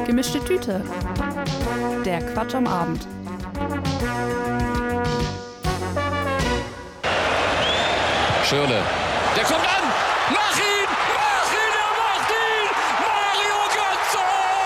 Gemischte Tüte. Der Quatsch am Abend. Schirle. Der kommt an! Mach ihn! Mach ihn! Er macht ihn! Mario Götze!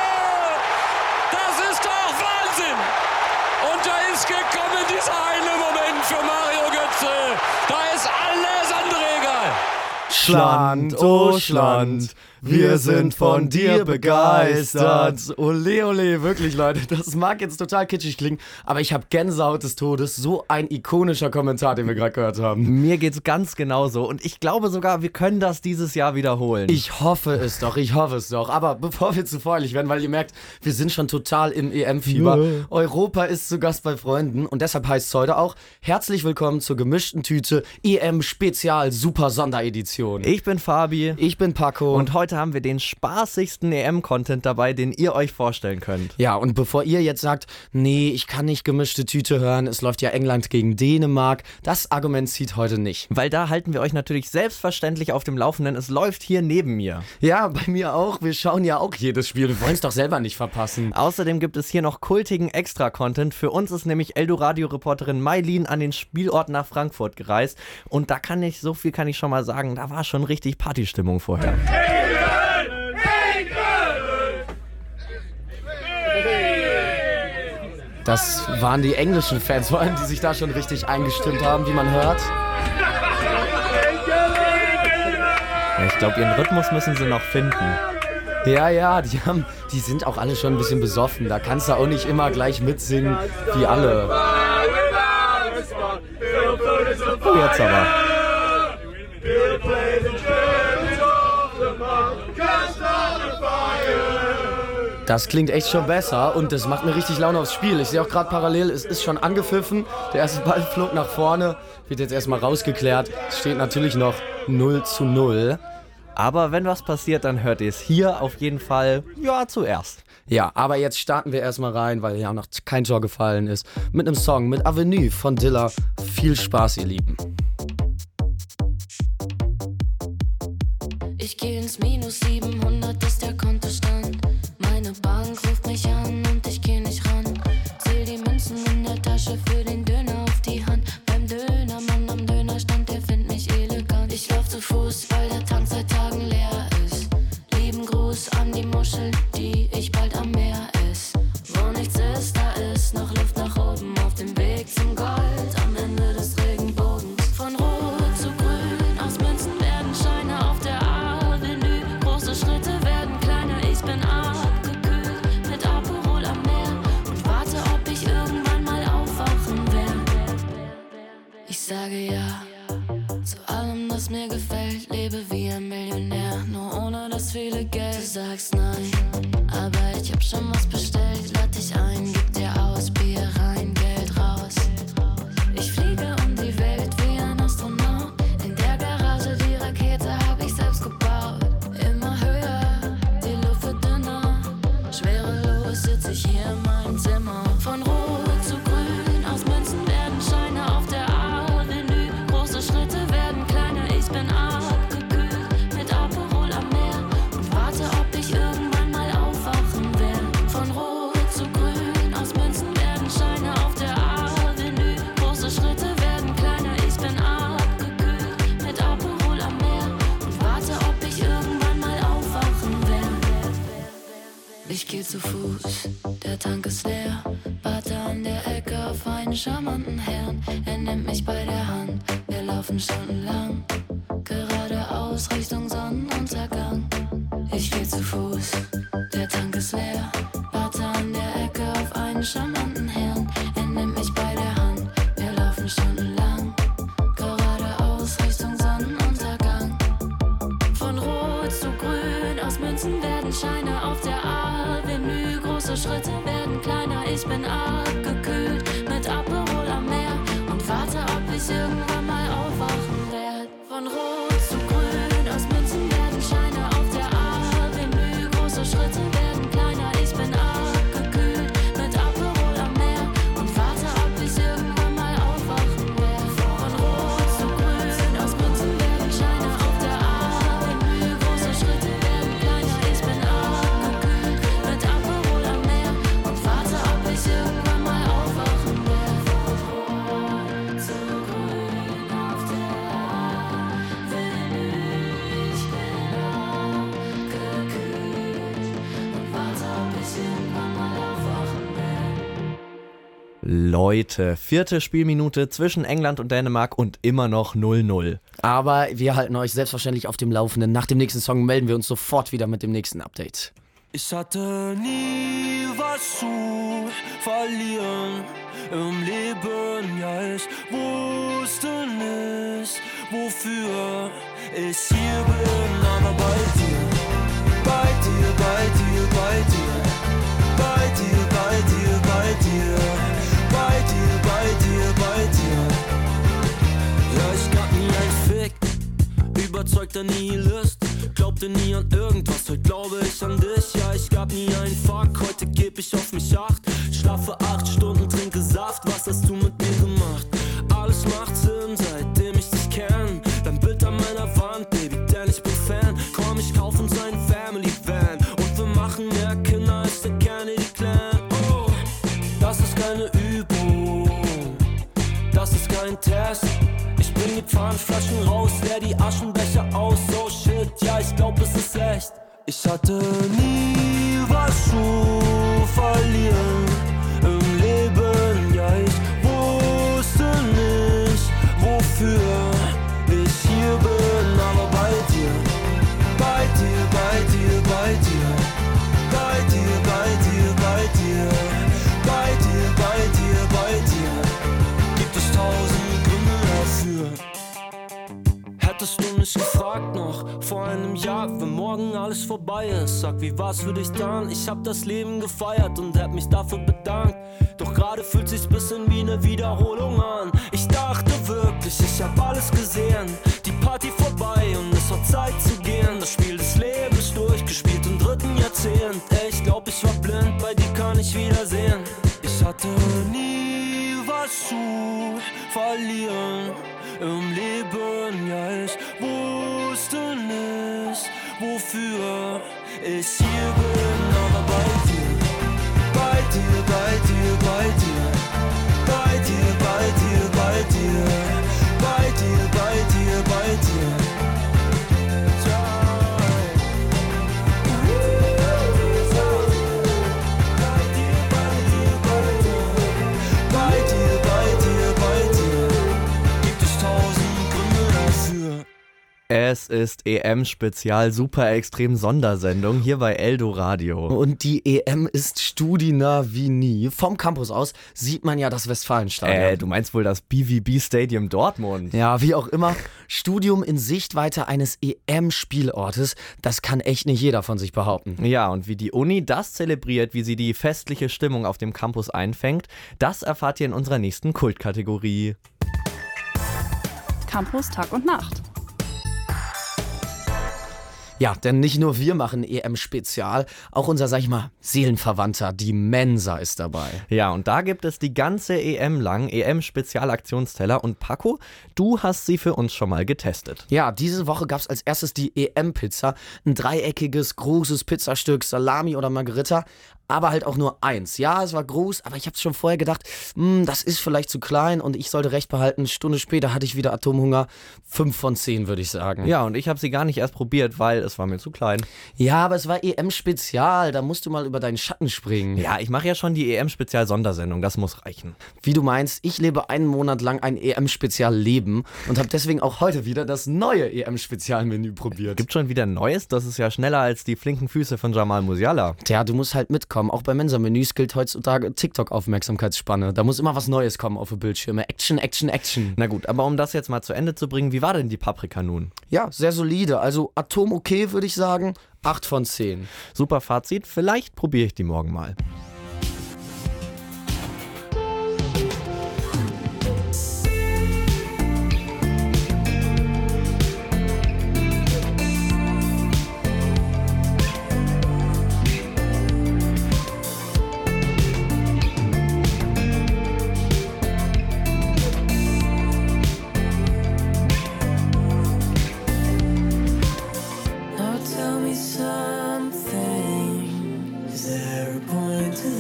Das ist doch Wahnsinn! Und da ist gekommen dieser eine Moment für Mario Götze. Da ist alles andere egal. Schland, oh Schland, wir sind von dir begeistert. Ole, ole, wirklich, Leute, das mag jetzt total kitschig klingen, aber ich habe Gänsehaut des Todes. So ein ikonischer Kommentar, den wir gerade gehört haben. Mir geht's ganz genauso und ich glaube sogar, wir können das dieses Jahr wiederholen. Ich hoffe es doch. Aber bevor wir zu feierlich werden, weil ihr merkt, wir sind schon total im EM-Fieber. Europa ist zu Gast bei Freunden und deshalb heißt es heute auch herzlich willkommen zur gemischten Tüte EM-Spezial-Super-Sonderedition. Ich bin Fabi. Ich bin Paco. Und heute haben wir den spaßigsten EM-Content dabei, den ihr euch vorstellen könnt. Ja, und bevor ihr jetzt sagt, nee, ich kann nicht gemischte Tüte hören, es läuft ja England gegen Dänemark, das Argument zieht heute nicht. Weil da halten wir euch natürlich selbstverständlich auf dem Laufenden. Es läuft hier neben mir. Ja, bei mir auch. Wir schauen ja auch jedes Spiel. Wir wollen es doch selber nicht verpassen. Außerdem gibt es hier noch kultigen Extra-Content. Für uns ist nämlich Eldoradio-Reporterin Mailin an den Spielort nach Frankfurt gereist. Und da kann ich schon mal sagen, da war schon richtig Partystimmung vorher. Das waren die englischen Fans, vor allem, die sich da schon richtig eingestimmt haben, wie man hört. Ich glaube, ihren Rhythmus müssen sie noch finden. Ja, die sind auch alle schon ein bisschen besoffen. Da kannst du auch nicht immer gleich mitsingen wie alle. Oh, jetzt aber. Das klingt echt schon besser und das macht mir richtig Laune aufs Spiel. Ich sehe auch gerade parallel, es ist schon angepfiffen. Der erste Ball flog nach vorne, wird jetzt erstmal rausgeklärt. Es steht natürlich noch 0:0. Aber wenn was passiert, dann hört ihr es hier auf jeden Fall, zuerst. Ja, aber jetzt starten wir erstmal rein, weil ja noch kein Tor gefallen ist. Mit einem Song, mit Avenue von Dilla. Viel Spaß, ihr Lieben. Ich gehe ins Minus 700, ist der Kontostand. Meine Bank ruft mich an und ich geh nicht ran. Zähl die Münzen in der Tasche für den Döner auf die Hand. Beim Dönermann am Dönerstand, der findet mich elegant. Ich lauf zu Fuß, weil der Tank seit Tagen leer ist. Lieben Gruß an die Muscheln, die ich bald am Meer ess. Wo nichts ist, da ist noch Luft nach oben. Auf dem Weg zum Gold, am Ende des Regenbogens. Von Rot zu Grün, aus Münzen werden Scheine auf der Avenue. Große Schritte werden kleiner, ich bin abgekühlt mit Aperol am Meer und warte, ob ich irgendwann mal aufwachen werde. Ich sage ja zu allem, das mir gefällt, lebe wie ein Millionär, nur ohne das viele Geld. Du sagst nein, aber ich hab schon was bestellt, lad dich ein, gib dir aus, Bier rein, Geld raus. Ich fliege um die Welt wie ein Astronaut, in der Garage die Rakete hab ich selbst gebaut. Immer höher, die Luft wird dünner, schwerelos sitz ich hier in meinem Zimmer. Von Rot zu Grün, aus Münzen werden Scheine auf der Avenue. Große Schritte werden kleiner, ich bin abgekühlt mit Aperol am Meer und warte, ob ich irgendwann mal aufwachen werde. Von Rot zu Grün, aus Münzen werden Scheine auf der Avenue. Große Schritte werden kleiner, ich bin abgekühlt mit Aperol am Meer und warte, ob ich irgendwann mal aufwachen werde. Ich geh zu Fuß, der Tank ist leer, warte an der Ecke auf einen charmanten Herrn. Er nimmt mich bei der Hand, wir laufen stundenlang, geradeaus Richtung Sonnenuntergang. Ich geh zu Fuß, der Tank ist leer, warte an der Ecke auf einen charmanten Herrn. Er nimmt mich bei der Hand, wir laufen stundenlang, geradeaus Richtung Sonnenuntergang. Von Rot zu Grün, aus Münzen werden Scheine auf der Avenue. Große Schritte werden kleiner, ich bin abgekühlt mit Aperol am Meer und warte, ob ich irgendwann mal aufwachen werde. Von Rot zu Grün, aus Münzen werden Scheine auf der Avenue. Große Schritte ich irgendwann mal aufwachen will. Leute, 4. Spielminute zwischen England und Dänemark und immer noch 0-0. Aber wir halten euch selbstverständlich auf dem Laufenden. Nach dem nächsten Song melden wir uns sofort wieder mit dem nächsten Update. Ich hatte nie was zu verlieren im Leben, ja, ich wusste nicht, wofür ich hier bin, aber bei dir, bei dir, bei dir, bei dir, bei dir, bei dir, bei dir, bei dir, bei dir, bei dir. Ja, ich gab nie ein Fick, überzeugter Nihilist, glaubte nie an irgendwas, heute glaube ich an dich. Ja, ich gab nie einen Fuck, heute geb ich auf mich Acht. Schlafe 8 Stunden, trinke Saft, was hast du mit mir gemacht? Alles macht Sinn, seitdem ich dich kenn. Dein Bild an meiner Wand, Baby, denn ich bin Fan. Komm, ich kauf uns einen Family Van und wir machen mehr Kinder als der Kennedy Clan. Oh, das ist keine Übung, das ist kein Test. Ich bring die Pfandflaschen raus, leer die Aschenbecher aus. Oh shit, ja, ich glaub, es ist echt. Ich hatte nie was zu verlieren im Leben, ja, ich wusste nicht, wofür ich hier bin, aber bei dir, bei dir, bei dir, bei dir, bei dir, bei dir, bei dir, bei dir, bei dir, bei dir, gibt es 1000 Gründe dafür. Hättest du mich gefragt noch vor einem Jahr, wenn morgen alles vorbei ist, sag, wie war's für dich dann? Ich hab das Leben gefeiert und hab mich dafür bedankt. Doch gerade fühlt sich's bisschen wie eine Wiederholung an. Ich dachte wirklich, ich hab alles gesehen, die Party vorbei und es war Zeit zu gehen. Das Spiel des Lebens durchgespielt im 3. Jahrzehnt. Ey, ich glaub, ich war blind, bei dir kann ich wiedersehen. Ich hatte nie was zu verlieren im Leben, ja, ich wusste nicht, wofür ich hier bin, aber bei dir, bei dir, bei dir, bei dir, bei dir, bei dir, bei dir, bei dir, bei dir, bei dir. Es ist EM-Spezial, super extrem Sondersendung hier bei Eldoradio. Und die EM ist studienah wie nie. Vom Campus aus sieht man ja das Westfalenstadion. Du meinst wohl das BVB Stadium Dortmund? Ja, wie auch immer. Studium in Sichtweite eines EM-Spielortes, das kann echt nicht jeder von sich behaupten. Ja, und wie die Uni das zelebriert, wie sie die festliche Stimmung auf dem Campus einfängt, das erfahrt ihr in unserer nächsten Kultkategorie. Campus Tag und Nacht. Ja, denn nicht nur wir machen EM-Spezial, auch unser, sag ich mal, Seelenverwandter, die Mensa, ist dabei. Ja, und da gibt es die ganze EM lang EM-Spezialaktionsteller und Paco, du hast sie für uns schon mal getestet. Ja, diese Woche gab es als erstes die EM-Pizza, ein dreieckiges, großes Pizzastück, Salami oder Margherita, aber halt auch nur eins. Ja, es war groß, aber ich habe schon vorher gedacht, das ist vielleicht zu klein und ich sollte recht behalten. Eine Stunde später hatte ich wieder Atomhunger. 5 von 10, würde ich sagen. Ja, und ich habe sie gar nicht erst probiert, weil es war mir zu klein. Ja, aber es war EM-Spezial, da musst du mal über deinen Schatten springen. Ja, ich mache ja schon die EM-Spezial-Sondersendung, das muss reichen. Wie du meinst, ich lebe einen Monat lang ein EM-Spezial-Leben und habe deswegen auch heute wieder das neue EM-Spezial-Menü probiert. Gibt schon wieder ein neues? Das ist ja schneller als die flinken Füße von Jamal Musiala. Tja, du musst halt mitkommen. Auch bei Mensa-Menüs gilt heutzutage TikTok-Aufmerksamkeitsspanne. Da muss immer was Neues kommen auf die Bildschirme. Action, Action, Action. Na gut, aber um das jetzt mal zu Ende zu bringen, wie war denn die Paprika nun? Ja, sehr solide. Also Atom okay, würde ich sagen. 8 von 10. Super Fazit, vielleicht probiere ich die morgen mal. Now tell me something. Is there a point in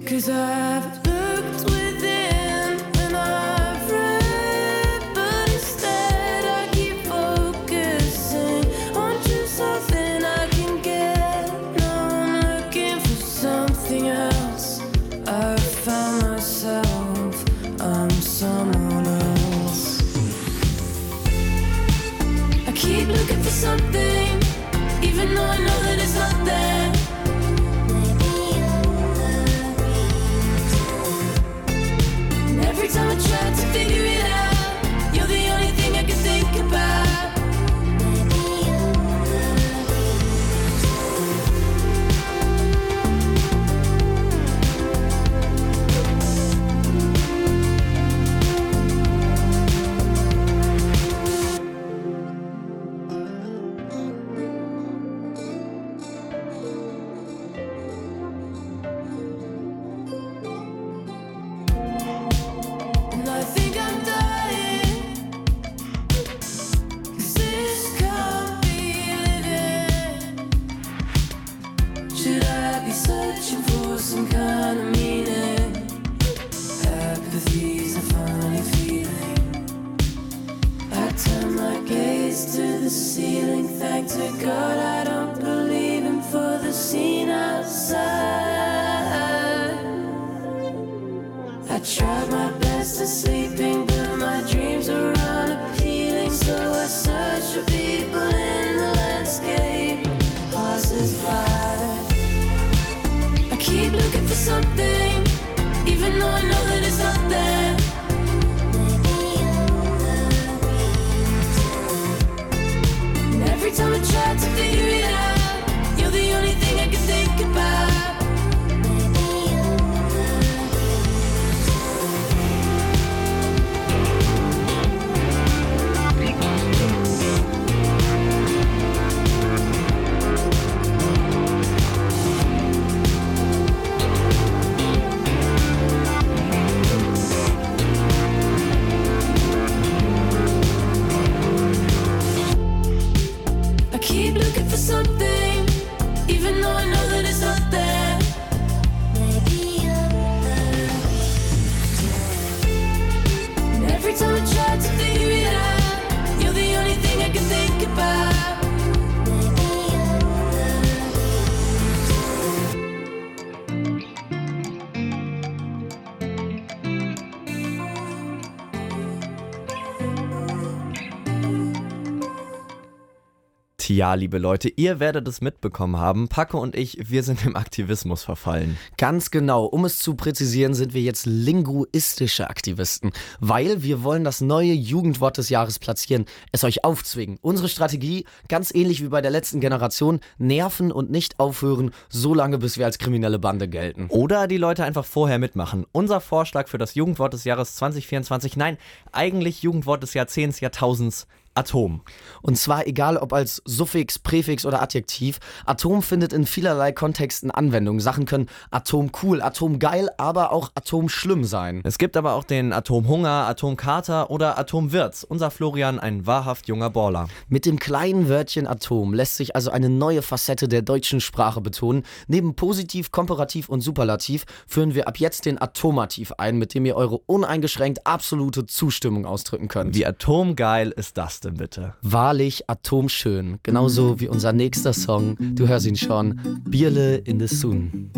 'Cause I've looked within and I've read, but instead I keep focusing on just something I can get. Now I'm looking for something else. I've found myself, I'm someone else. I keep looking for something, even though I know that it's not there. And every time I try to figure it out, you're the only thing I can think about. And I think I'm dying, 'cause this can't be living. Should I be searching for some kind of meaning? Apathy's a funny feeling. I turn my gaze to the ceiling. Thank to God I don't believe him for the scene outside. I tried my best at sleeping, but my dreams are unappealing. So I search for people in the landscape, passes by. I keep looking for something, even though I know that it's not there. And every time I try to figure it out, you're the only thing I can think about. I keep looking for something, even though I know that it's not there. And every time I try to figure it out, you're the only thing I can think about. Tja, liebe Leute, ihr werdet es mitbekommen haben. Paco und ich, wir sind im Aktivismus verfallen. Ganz genau, um es zu präzisieren, sind wir jetzt linguistische Aktivisten, weil wir wollen das neue Jugendwort des Jahres platzieren, es euch aufzwingen. Unsere Strategie, ganz ähnlich wie bei der letzten Generation, nerven und nicht aufhören, so lange bis wir als kriminelle Bande gelten. Oder die Leute einfach vorher mitmachen. Unser Vorschlag für das Jugendwort des Jahres 2024, nein, eigentlich Jugendwort des Jahrzehnts, Jahrtausends, Atom. Und zwar egal ob als Suffix, Präfix oder Adjektiv, Atom findet in vielerlei Kontexten Anwendung. Sachen können Atom cool, Atom geil, aber auch Atom schlimm sein. Es gibt aber auch den Atomhunger, Atomkater oder Atomwirts. Unser Florian, ein wahrhaft junger Baller. Mit dem kleinen Wörtchen Atom lässt sich also eine neue Facette der deutschen Sprache betonen. Neben Positiv, Komparativ und Superlativ führen wir ab jetzt den Atomativ ein, mit dem ihr eure uneingeschränkt absolute Zustimmung ausdrücken könnt. Wie atomgeil ist das denn bitte? Wahrlich atomschön. Genauso wie unser nächster Song. Du hörst ihn schon. Bierle in the Sun.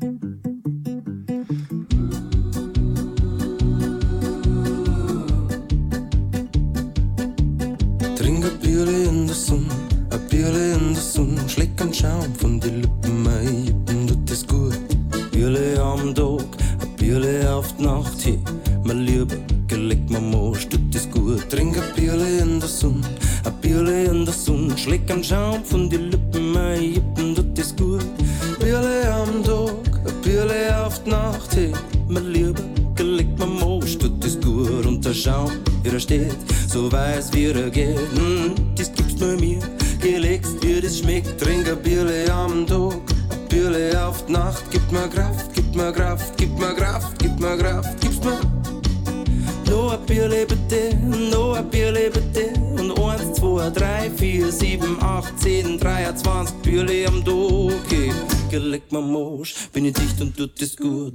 Trink ein Bierle in der Sonne, ein Bierle in der Sonne, schlägt einen Schaum von den Lippen, meine Lippen tut es gut. Bierle am Tag, ein Bierle auf die Nacht, hey, mein Lieber, gelegt mir Mosch, tut es gut. Trink ein Bierle in der Sonne, ein Bierle in der Sonne, schlägt einen Schaum von den Lippen, meine Lippen tut es gut. Bierle am Tag, ein Bierle auf die Nacht, hey, mein Lieber, gelegt mir Mosch, tut es gut. Und der Schaum, wie er steht, so weiß wie er geht, das gibt's nur mir, gelegt wie das schmeckt. Trink ein Bierle am Tag, ein Bierle auf die Nacht, gib mir Kraft, gib mir Kraft, gib mir Kraft, gib mir Kraft, gib's mir. Noch ein Bierle bitte, noch ein Bierle bitte. Und 1, 2, 3, 4, 7, 8, 10, 23 Bierle am Tag. geleck mein Mosch, bin ich dicht und tut es gut.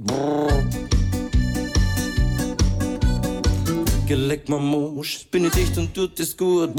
Geleck mein Mosch, bin ich dicht und tut es gut.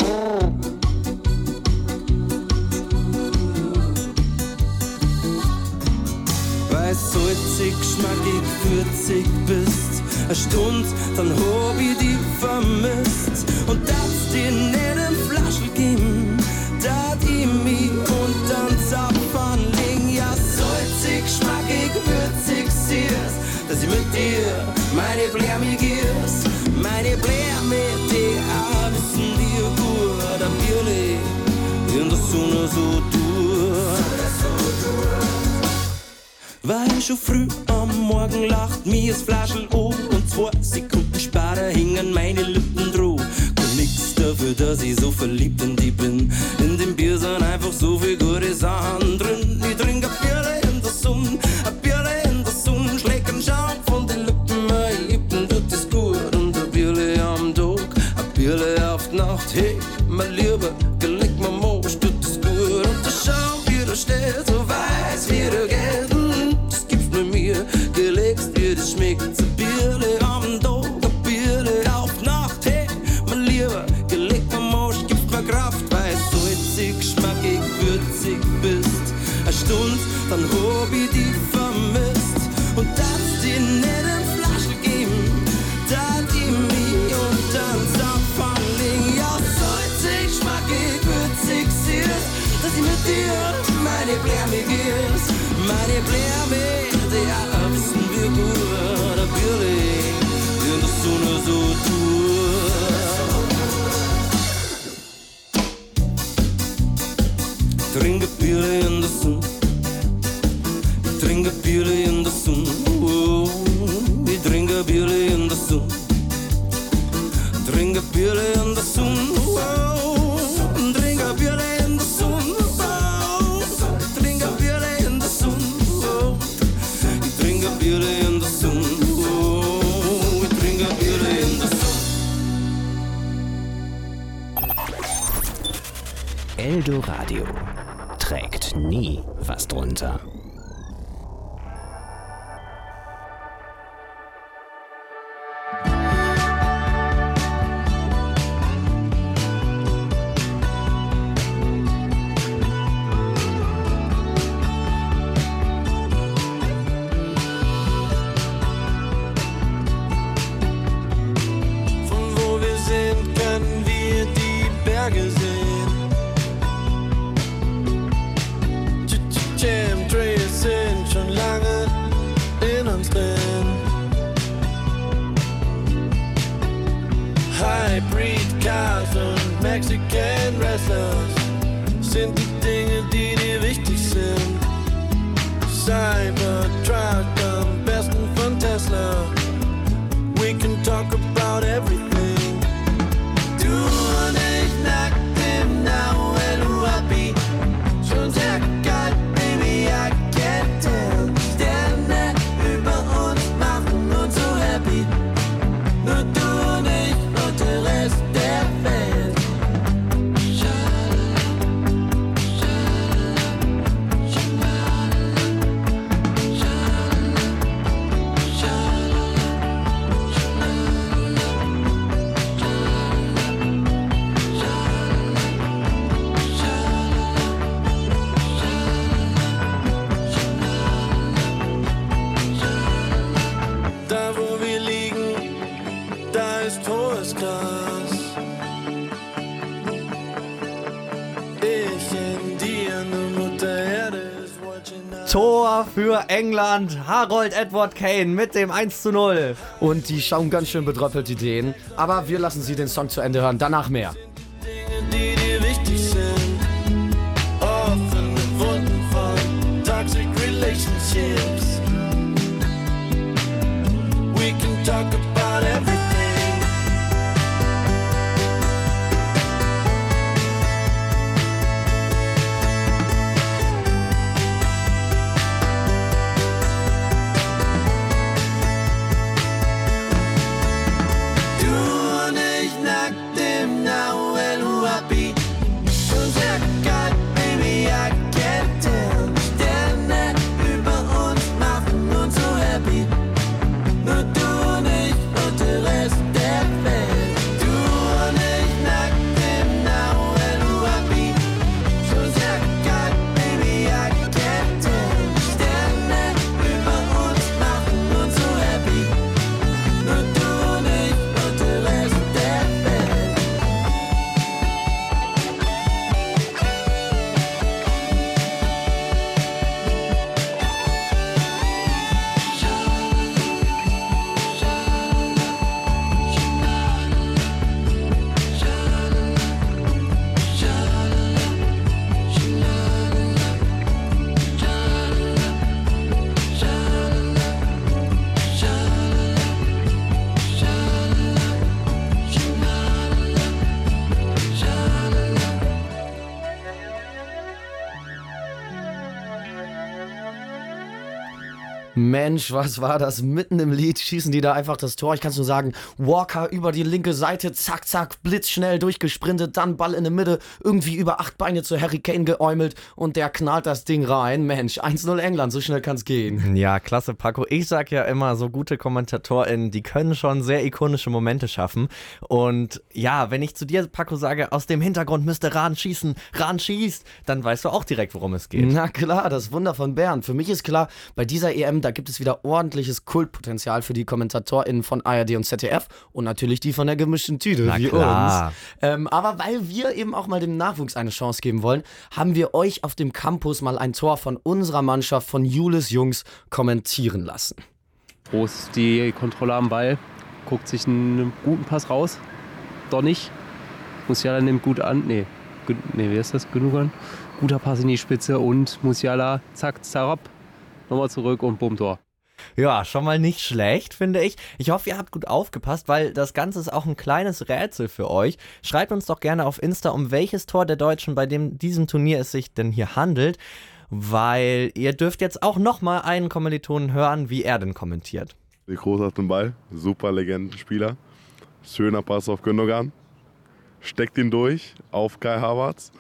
Weil salzig, schmackig, würzig bist, eine Stunde, dann hab ich die vermisst. Und dass die nicht im Flaschel geben, dat ich mich untern Zapfen ling. Ja, salzig, schmackig, würzig siehst, dass ich mit dir meine Blär mir gehst. Meine Blär mit dir wissen dir gut, am Bierli in der Sonne so durch. Weil schon früh am Morgen lacht mir das Flaschel an und 2 Sekunden später hingen meine Lippen droh. Kann nix dafür, dass ich so verliebt in die bin. In dem Bier sind einfach so viel gute Sachen drin. Ich trinke ein Bierle in der Sonne, ein Bierle in der Sonne, schlägt einen Schaum von den Lippen, meine Lippen tut es gut. Und ein Bierle am Tag, ein Bierle auf die Nacht, hey, mein Lieber, geleck mein Mosch, tut es gut. Und der Schaum wieder steht, so weiß wie der geht. Gelegst wie das schmeckt, ein Bierle am Tag, ein Bierle auf Nacht. Hey, mein Lieber, geleg mein Mosch, gibst mir Kraft, weil du salzig, schmackig, würzig bist. Eine Stunde, dann hab ich die vermisst. Und dass die nicht im Flaschel geben, dat ich mich untern Zapfen ling. Ja, salzig, schmackig, würzig siehst, dass ich mit dir meine Blär mir gehst. Meine Blär mit dir wissen wir gut, ein Bierli in der Sonne so durch. Trinke Bierli in der Sonne, ich trinke Bierli in der Sonne, oh, ich trinke Bierli in der Sonne, trinke Bierli in der Sonne, oh, trinke Bierli in der Sonne, oh, trinke Bierli in der Sonne, oh, ich trinke Bierli in der Sonne, oh, ich trinke Bierli in der Sonne. Eldoradio trägt nie was drunter. Von wo wir sind, können wir die Berge sehen. Chemtrails sind schon lange in uns drin. Hybrid Cars und Mexican Wrestlers sind die Dinge, die dir wichtig sind. Cybertruck am besten von Tesla. We can talk about everything. Du und ich nackt im Now LUAP. Schon sehr kalt, baby, I can't tell. Sterne über uns machen uns so happy. Nur du und ich und der Rest der Welt. Da wo wir liegen, da ist hohes Gras. Ich in dir, eine Mutter Erde ist watching us. Tor für England, Harold Edward Kane mit dem 1:0. Und die schauen ganz schön bedröppelt, die Dänen. Aber wir lassen sie den Song zu Ende hören, danach mehr. Dinge, die dir wichtig sind. Offene Wunden von toxic relationships. We can talk about everything. Du und ich nackt im Now LUAP. Schon sehr kalt, baby, I can't tell. Sterne Mensch, was war das? Mitten im Lied schießen die da einfach das Tor. Ich kann es nur sagen, Walker über die linke Seite, zack, zack, blitzschnell durchgesprintet, dann Ball in der Mitte, irgendwie über 8 Beine zu Harry Kane geäumelt und der knallt das Ding rein. Mensch, 1-0 England, so schnell kann's gehen. Ja, klasse, Paco. Ich sag ja immer, so gute KommentatorInnen, die können schon sehr ikonische Momente schaffen. Und ja, wenn ich zu dir, Paco, sage, aus dem Hintergrund müsste Rahn schießen, Rahn schießt, dann weißt du auch direkt, worum es geht. Na klar, das Wunder von Bern. Für mich ist klar, bei dieser EM, da gibt es wieder ordentliches Kultpotenzial für die KommentatorInnen von ARD und ZDF und natürlich die von der gemischten Tüte, Na wie klar. uns. Aber weil wir eben auch mal dem Nachwuchs eine Chance geben wollen, haben wir euch auf dem Campus mal ein Tor von unserer Mannschaft, von Jules Jungs, kommentieren lassen. Groß die Kontrolle am Ball, guckt sich einen guten Pass raus, doch nicht. Musiala nimmt gut an, wie ist das, genug an? Guter Pass in die Spitze und Musiala, zack, zarab, nochmal zurück und bumm, Tor. Ja, schon mal nicht schlecht, finde ich. Ich hoffe, ihr habt gut aufgepasst, weil das Ganze ist auch ein kleines Rätsel für euch. Schreibt uns doch gerne auf Insta, um welches Tor der Deutschen bei diesem Turnier es sich denn hier handelt, weil ihr dürft jetzt auch nochmal einen Kommilitonen hören, wie er denn kommentiert. Die Groß hat den Ball, super Legendenspieler. Schöner Pass auf Gündogan. Steckt ihn durch auf Kai Havertz.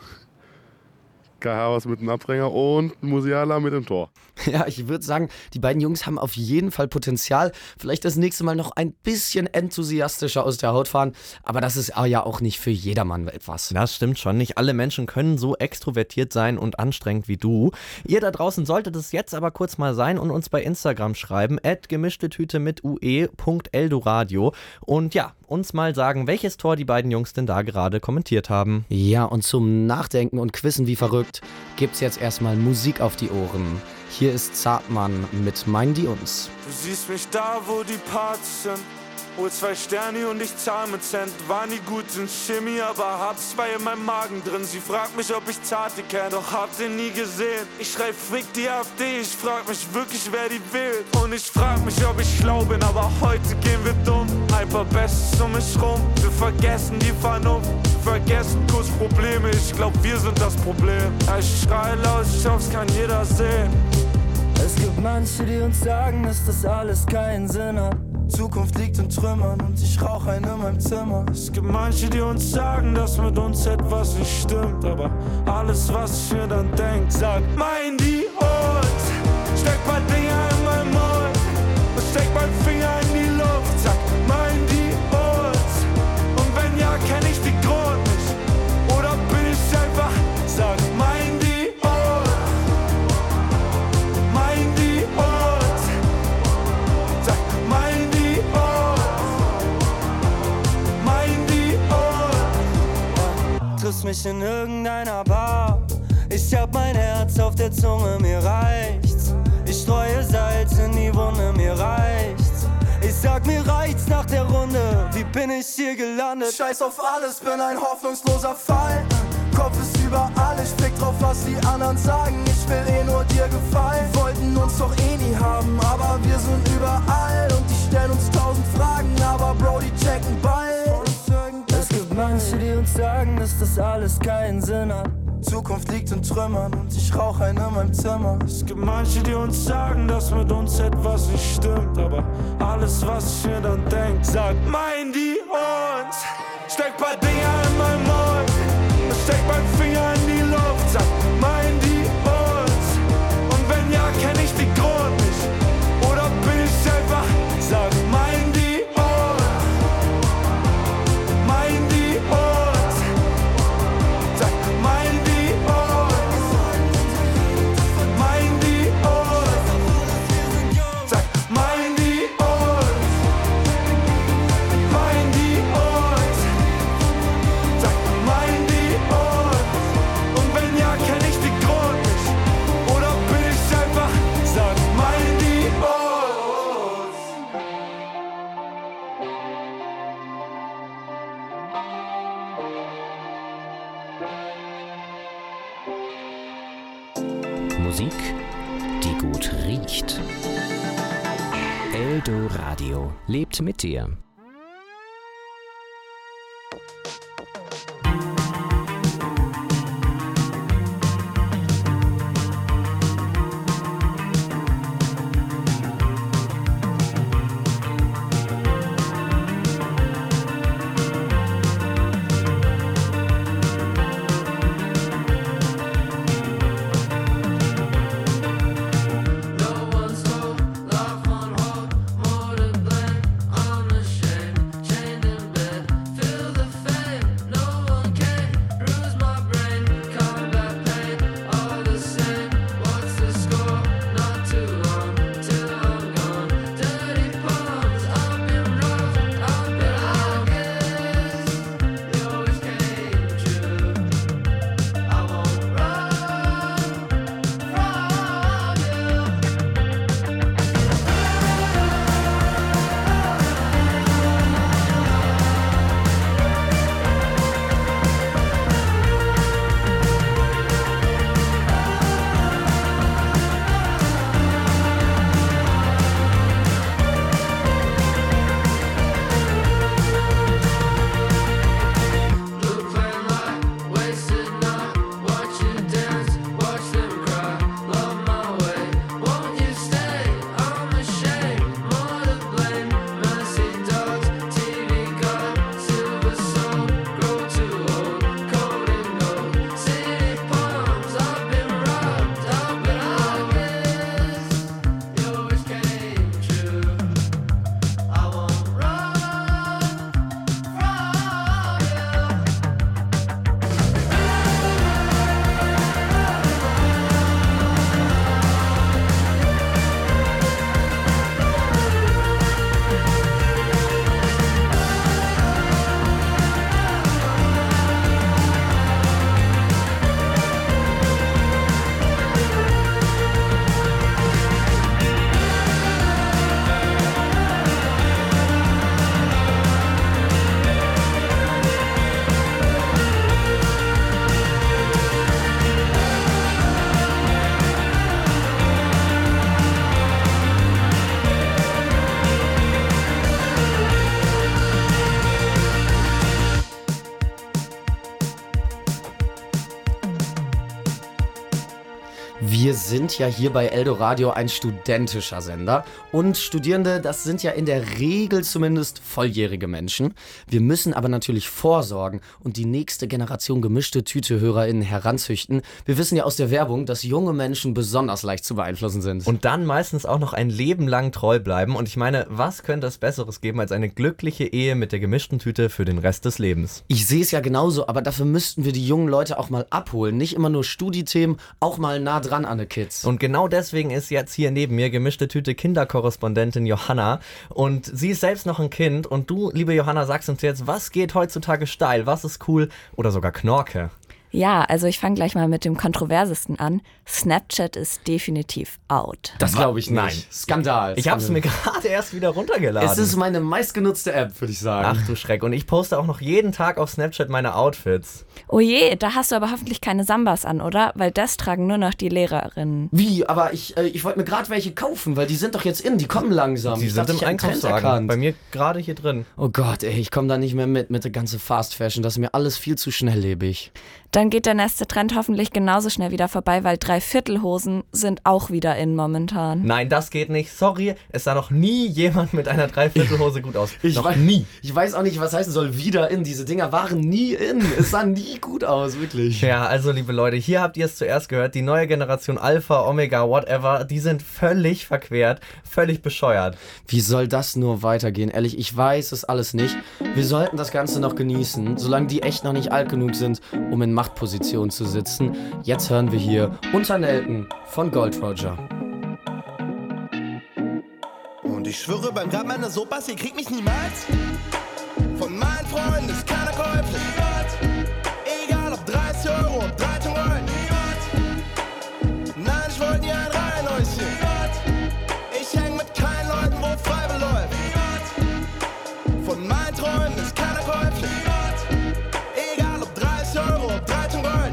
Kai Havertz mit dem Abdränger und Musiala mit dem Tor. Ja, ich würde sagen, die beiden Jungs haben auf jeden Fall Potenzial. Vielleicht das nächste Mal noch ein bisschen enthusiastischer aus der Haut fahren. Aber das ist ja auch nicht für jedermann etwas. Das stimmt schon. Nicht alle Menschen können so extrovertiert sein und anstrengend wie du. Ihr da draußen solltet es jetzt aber kurz mal sein und uns bei Instagram schreiben, @gemischtetüte mit ue.eldoradio. Und ja, uns mal sagen, welches Tor die beiden Jungs denn da gerade kommentiert haben. Ja, und zum Nachdenken und Quizzen wie verrückt gibt's jetzt erstmal Musik auf die Ohren. Hier ist Zartmann mit Meinen die uns. Du siehst mich da, wo die Partys sind. Hol 2 Sterne und ich zahl mit Cent. War nie gut in Chemie, aber hab 2 in meinem Magen drin. Sie fragt mich, ob ich Zarte kenn, doch hab den nie gesehen. Ich schreib Fick die AfD, ich frag mich wirklich, wer die wählt. Und ich frag mich, ob ich schlau bin, aber heute gehen wir dumm. Ein paar Bestes um mich rum, wir vergessen die Vernunft. Vergessen kurz Probleme, ich glaub, wir sind das Problem. Ich schrei laut, ich hoff's kann jeder sehen. Es gibt manche, die uns sagen, dass das alles keinen Sinn hat. Zukunft liegt in Trümmern und ich rauch einen in meinem Zimmer. Es gibt manche, die uns sagen, dass mit uns etwas nicht stimmt. Aber alles, was ich mir dann denk, sagt, mein die uns. Steck paar Dinger in meinen Mund und steck meinen Finger in die Luft. Sag, mein die uns. Und wenn ja, kenn ich den Grund nicht. Oder bin ich einfach, sag, mein die uns. Mein die uns. Sag, mein die triffst mich in irgendeiner Bar. Ich hab mein Herz auf der Zunge, mir reicht's. Ich streue Salz in die Wunde, mir reicht's. Ich sag, mir reicht's nach der Runde. Wie bin ich hier gelandet? Scheiß auf alles, bin ein hoffnungsloser Fall. Kopf ist überall, ich fick drauf, was die anderen sagen. Ich will nur dir gefallen. Die wollten uns doch nie haben, aber wir sind überall. Und die stellen uns 1000 Fragen, aber Bro, die checken bald. Es gibt manche, die uns sagen, dass das alles keinen Sinn hat. Zukunft liegt in Trümmern und ich rauch einen in meinem Zimmer. Es gibt manche, die uns sagen, dass mit uns etwas nicht stimmt. Aber alles, was ich mir dann denk, sagt, mein die uns. Steck paar Dinger in meinen Mund und steck meinen Finger in die Luft. Sag, mein die uns. Und wenn ja, kenn ich den Grund nicht. Oder bin ich einfach, sag, mein die Musik, die gut riecht. Eldoradio lebt mit dir. sind ja hier bei Eldoradio ein studentischer Sender. Und Studierende, das sind ja in der Regel zumindest volljährige Menschen. Wir müssen aber natürlich vorsorgen und die nächste Generation gemischte Tüte-HörerInnen heranzüchten. Wir wissen ja aus der Werbung, dass junge Menschen besonders leicht zu beeinflussen sind. Und dann meistens auch noch ein Leben lang treu bleiben. Und ich meine, was könnte es Besseres geben als eine glückliche Ehe mit der gemischten Tüte für den Rest des Lebens? Ich sehe es ja genauso, aber dafür müssten wir die jungen Leute auch mal abholen. Nicht immer nur Studiethemen, auch mal nah dran an die Kids. Und genau deswegen ist jetzt hier neben mir gemischte Tüte Kinderkorrespondentin Johanna. Und sie ist selbst noch ein Kind. Und du, liebe Johanna, sagst uns jetzt, was geht heutzutage steil? Was ist cool oder sogar Knorke? Ja, also ich fange gleich mal mit dem Kontroversesten an. Snapchat ist definitiv out. Das glaube ich nicht. Nein. Skandal. Ich habe es mir gerade erst wieder runtergeladen. Es ist meine meistgenutzte App, würde ich sagen. Ach du Schreck. Und ich poste auch noch jeden Tag auf Snapchat meine Outfits. Oh je, da hast du aber hoffentlich keine Sambas an, oder? Weil das tragen nur noch die Lehrerinnen. Wie? Aber ich wollte mir gerade welche kaufen, weil die sind doch jetzt in, die kommen langsam. Die sind im Einkaufswagen. Bei mir gerade hier drin. Oh Gott, ey, ich komme da nicht mehr mit der ganzen Fast Fashion. Das ist mir alles viel zu schnelllebig. Dann geht der nächste Trend hoffentlich genauso schnell wieder vorbei, weil Dreiviertelhosen sind auch wieder in momentan. Nein, das geht nicht. Sorry, es sah noch nie jemand mit einer Dreiviertelhose gut aus. Nie. Ich weiß auch nicht, was heißen soll wieder in. Diese Dinger waren nie in. Es sah nie gut aus, wirklich. Ja, also liebe Leute, hier habt ihr es zuerst gehört. Die neue Generation Alpha, Omega, whatever, die sind völlig verquert, völlig bescheuert. Wie soll das nur weitergehen? Ehrlich, ich weiß es alles nicht. Wir sollten das Ganze noch genießen, solange die echt noch nicht alt genug sind, um in Machtposition zu sitzen. Jetzt hören wir hier Unter Nelken von Gold Roger. Und ich schwöre beim Grab meiner Sopas, ihr kriegt mich niemals. Von meinen Freunden ist keiner käuflich. Egal ob 30 Euro und 13 Euro. Nein, ich wollte nie ein Reihenhäuschen. Ich häng mit keinen Leuten, wo Freibe läuft. Von meinen Träumen ist keiner käuflich. Egal ob 30 Euro und 13 Euro.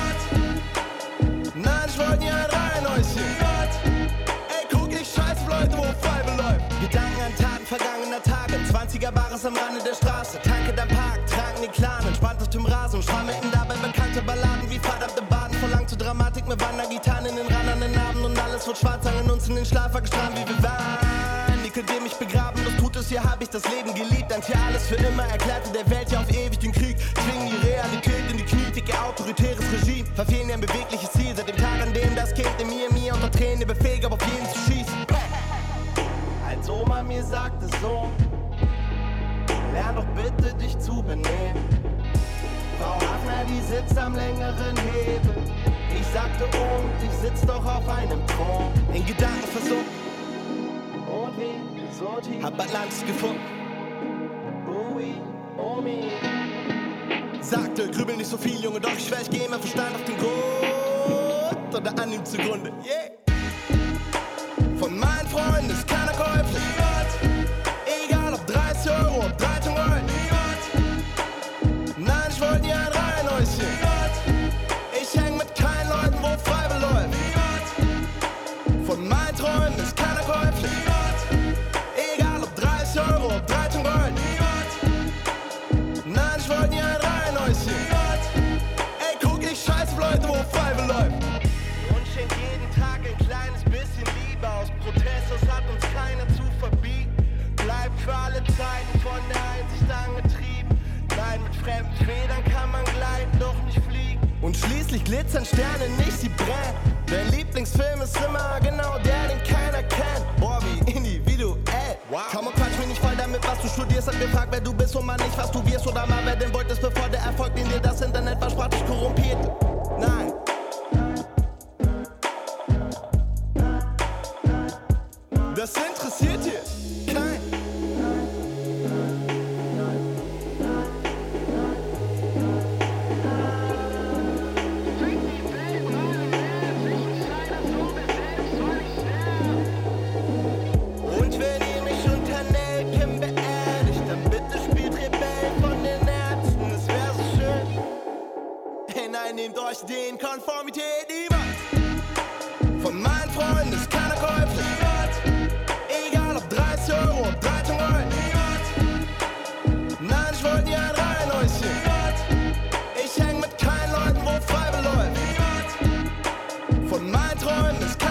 Nein, ich wollte nie ein Reihenhäuschen. Ey, guck, ich scheiß auf Leute, wo Freibe läuft. Gedanken an Taten vergangener Tage. 20er Bares am Rande der Straße. Tanke dein Park, tragen den Clan, entspannt auf dem Rasen. Schrammelten dabei bekannte Balladen wie verdammte Baden. Verlangt zur Dramatik mit Wandergitarren in den randernden Abend. Und alles wird schwarz, hangen uns in den Schlaf gestramt wie wir waren. Ihr könnt ihr mich begraben, das tut es, hier hab ich das Leben geliebt. Ein Tier alles für immer, erklärte der Welt ja auf ewig den Krieg. Zwingen die Realität in die Knie, dicke autoritäres Regime. Verfehlen ihr ein bewegliches Ziel, seit dem Tag, an dem das Kind in mir unter Tränen befähigt, aber auf jeden zu schießen. Als Oma mir sagte so, lern doch bitte dich zu benehmen. Frau Hafner, die sitzt am längeren Hebel. Ich sagte und ich sitz doch auf einem Thron. In Gedanken versunken. Und wie, so tief, hab Atlantis gefunden. Ui, Omi. Sagte, grübel nicht so viel, Junge, doch ich schwör, ich geh mein Verstand auf den Grund. Oder an ihm zugrunde, yeah. Von meinen Freunden ist keiner käuflich. Egal ob 30 Euro, ob 13 Euro. Nein, ich wollte nie ein Reihenhäuschen. Ich häng mit keinen Leuten, wo Freibe läuft. Von meinen Träumen ist keiner käuflich. Egal ob 30 Euro, ob 13 Euro. Nein, ich wollte nie ein Reihenhäuschen. Ey, guck, ich scheiß auf Leute, wo Freibe läuft. Und schenk jeden Tag ein kleines bisschen Liebe. Aus Protest, das hat uns keiner zu verbieten. Bleibt für alle Zeiten von der Einsicht angetrieben. Nein, mit fremden Federn kann man gleiten, doch nicht fliegen. Und schließlich glitzern Sterne nicht, sie brennen. Der Lieblingsfilm ist immer genau der, den keiner kennt. Boah, wie individuell. Wow. Komm und quatsch mich nicht voll damit, was du studierst. Hat gefragt, wer du bist und mal nicht, was du wirst. Oder mal werden wolltest, bevor der Erfolg, den dir das Internet versprach, dich korrumpiert. Nein. Das interessiert hier kein. Und wenn ihr mich unter Nelken beerdigt, dann bitte spielt Rebell von den Ärzten, es wär so schön. Hey, nein, nehmt euch den Konformität niemand. Von meinen Freunden ist keiner käuflich. Egal ob 30 Euro, ob 13 Euro. Nein, ich wollte nie ein Reihenhäuschen. Ich häng mit keinen Leuten, wo Freibe läuft. Von meinen Träumen ist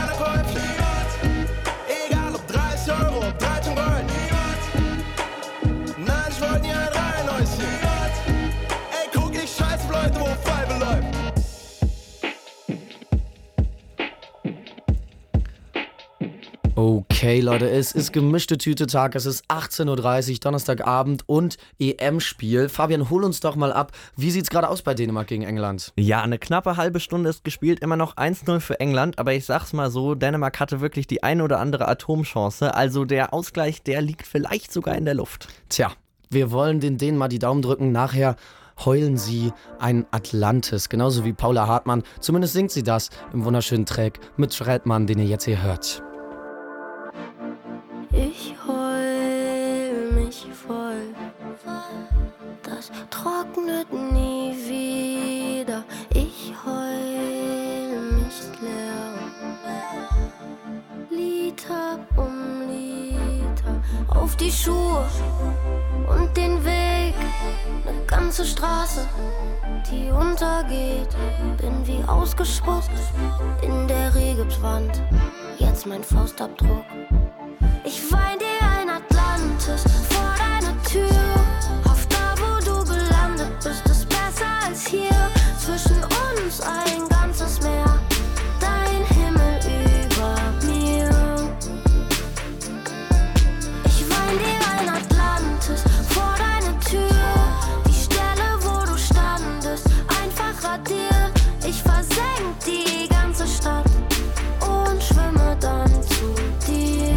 Okay, Leute, es ist gemischte Tüte-Tag, es ist 18.30 Uhr, Donnerstagabend und EM-Spiel. Fabian, hol uns doch mal ab. Wie sieht's gerade aus bei Dänemark gegen England? Ja, eine knappe halbe Stunde ist gespielt, immer noch 1-0 für England, aber ich sag's mal so, Dänemark hatte wirklich die eine oder andere Atomchance, also der Ausgleich, der liegt vielleicht sogar in der Luft. Tja, wir wollen den Dänen mal die Daumen drücken, nachher heulen sie ein Atlantis, genauso wie Paula Hartmann, zumindest singt sie das im wunderschönen Track mit Schreitmann, den ihr jetzt hier hört. Ich heul mich voll, das trocknet nie wieder. Ich heul mich leer, Liter um Liter, auf die Schuhe und den Weg, eine ganze Straße, die untergeht. Bin wie ausgespuckt in der Rehgipswand, jetzt mein Faustabdruck. Ich wein dir ein Atlantis vor deiner Tür. Hoff da, wo du gelandet bist, ist besser als hier. Zwischen uns ein ganzes Meer, dein Himmel über mir. Ich wein dir ein Atlantis vor deiner Tür. Die Stelle, wo du standest, einfach radiert. Ich versenk die ganze Stadt und schwimme dann zu dir.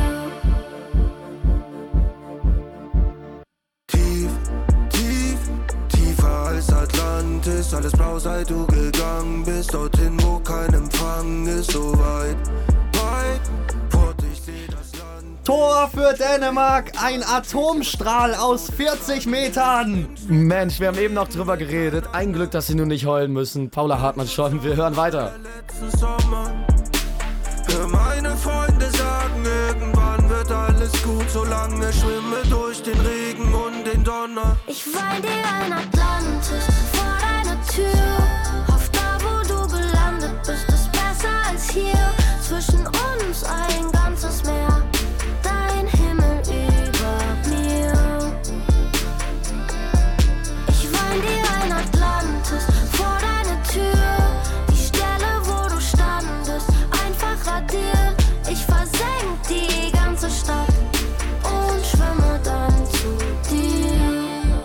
Atlantis, alles blau, seit du gegangen bist. Dorthin, wo kein Empfang ist, so weit, fort, ich seh das Land. Tor für Dänemark, ein Atomstrahl aus 40 Metern. Mensch, wir haben eben noch drüber geredet. Ein Glück, dass sie nun nicht heulen müssen. Paula Hartmann schon, wir hören weiter. Letzten Sommer, hör meine Freunde sagen, irgendwann wird alles gut, solange schwimme durch den Regen und den Donner. Ich wein dir ein Atlantis vor deiner Tür. Hoff da, wo du gelandet bist, ist besser als hier. Zwischen uns ein ganzes Meer, dein Himmel über mir. Ich wein dir ein Atlantis vor deiner Tür. Die Stelle, wo du standest, einfach radiert. Ich versenk die ganze Stadt und schwimme dann zu dir.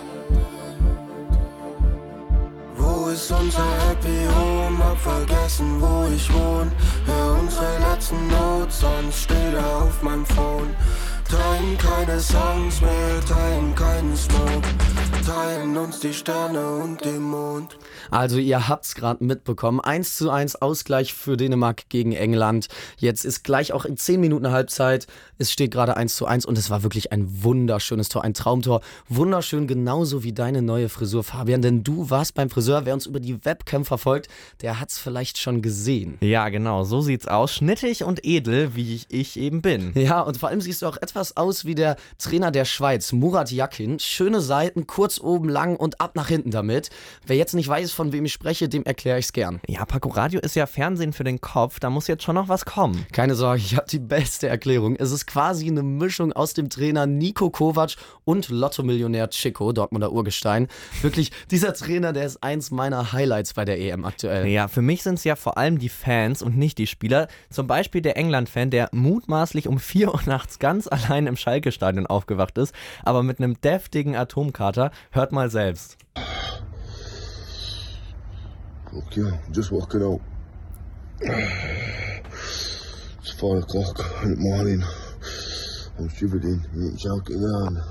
Wo ist unser Happy Home? Hab vergessen, wo ich wohn. Hör unsere letzten Notes, sonst still auf meinem Phone. Teilen keine Songs mehr, teilen keinen Smoke. Teilen uns die Sterne und den Mond. Also ihr habt's gerade mitbekommen, 1:1 Ausgleich für Dänemark gegen England. Jetzt ist gleich auch in 10 Minuten Halbzeit. Es steht gerade 1:1 und es war wirklich ein wunderschönes Tor, ein Traumtor. Wunderschön, genauso wie deine neue Frisur, Fabian, denn du warst beim Friseur. Wer uns über die Webcam verfolgt, der hat's vielleicht schon gesehen. Ja, genau, so sieht's aus. Schnittig und edel, wie ich eben bin. Ja, und vor allem siehst du auch etwas aus wie der Trainer der Schweiz, Murat Yakin. Schöne Seiten, kurz oben lang und ab nach hinten damit. Wer jetzt nicht weiß, von wem ich spreche, dem erkläre ich's gern. Ja, Paco, Radio ist ja Fernsehen für den Kopf, da muss jetzt schon noch was kommen. Keine Sorge, ich habe die beste Erklärung. Es ist quasi eine Mischung aus dem Trainer Niko Kovac und Lotto-Millionär Chico, Dortmunder Urgestein. Wirklich, dieser Trainer, der ist eins meiner Highlights bei der EM aktuell. Ja, für mich sind es ja vor allem die Fans und nicht die Spieler. Zum Beispiel der England-Fan, der mutmaßlich um 4 Uhr nachts ganz allein im Schalke-Stadion aufgewacht ist, aber mit einem deftigen Atomkater. Hört mal selbst. Okay, just walking out. It's 5 o'clock in the morning. I'm shivering in Schalke again.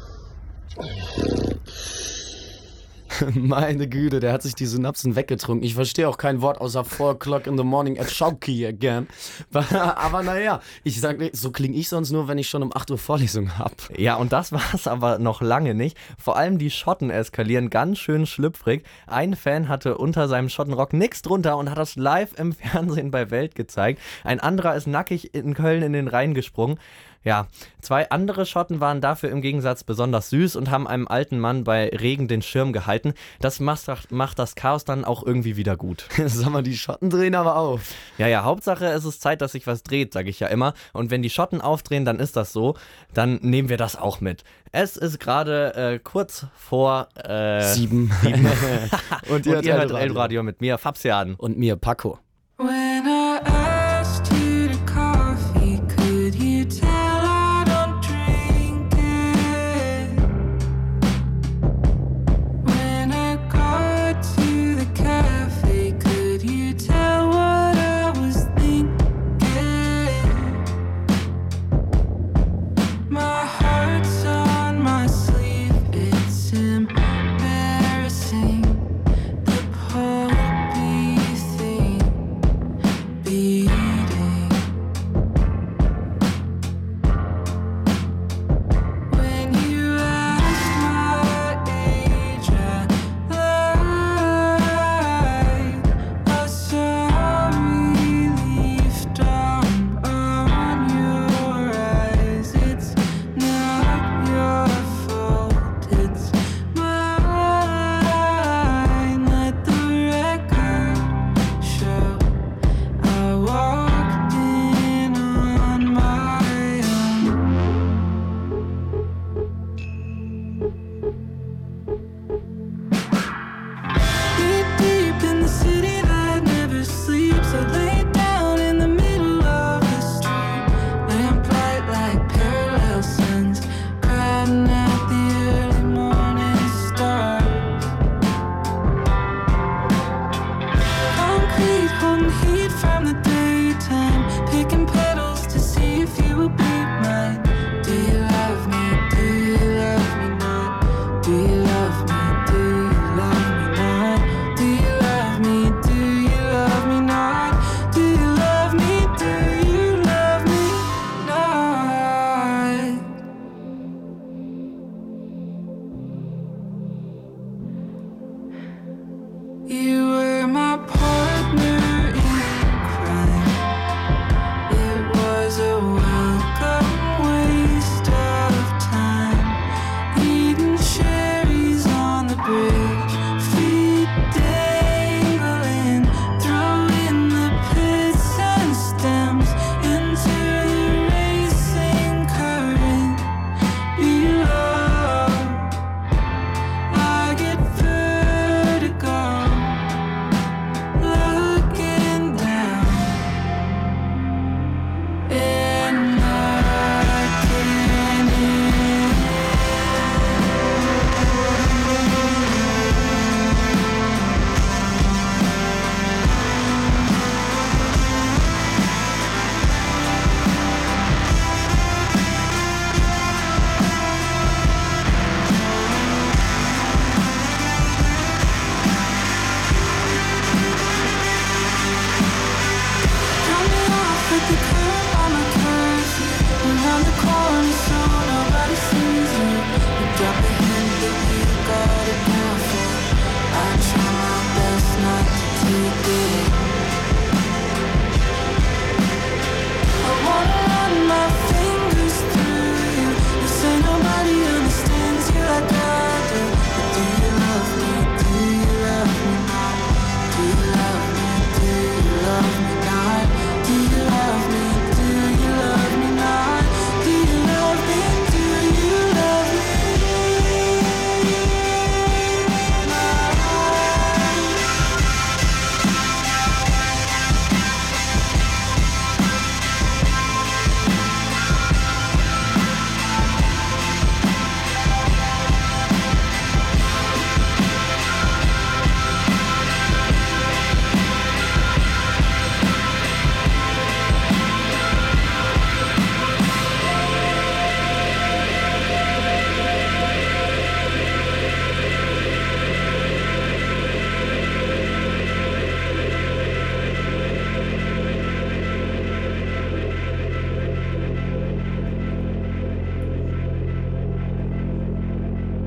Meine Güte, der hat sich die Synapsen weggetrunken. Ich verstehe auch kein Wort außer 4 o'clock in the morning at Schalke again. Aber naja, ich sag nicht, so klinge ich sonst nur, wenn ich schon um 8 Uhr Vorlesung habe. Ja, und das war's aber noch lange nicht. Vor allem die Schotten eskalieren ganz schön schlüpfrig. Ein Fan hatte unter seinem Schottenrock nichts drunter und hat das live im Fernsehen bei Welt gezeigt. Ein anderer ist nackig in Köln in den Rhein gesprungen. Ja, 2 andere Schotten waren dafür im Gegensatz besonders süß und haben einem alten Mann bei Regen den Schirm gehalten. Das macht das Chaos dann auch irgendwie wieder gut. Sag mal, die Schotten drehen aber auf. Ja, Hauptsache es ist Zeit, dass sich was dreht, sage ich ja immer. Und wenn die Schotten aufdrehen, dann ist das so. Dann nehmen wir das auch mit. Es ist gerade kurz vor 7. Und ihr hört Eldoradio mit mir, Fabsian. Und mir, Paco. When I asked you to coffee, could you tell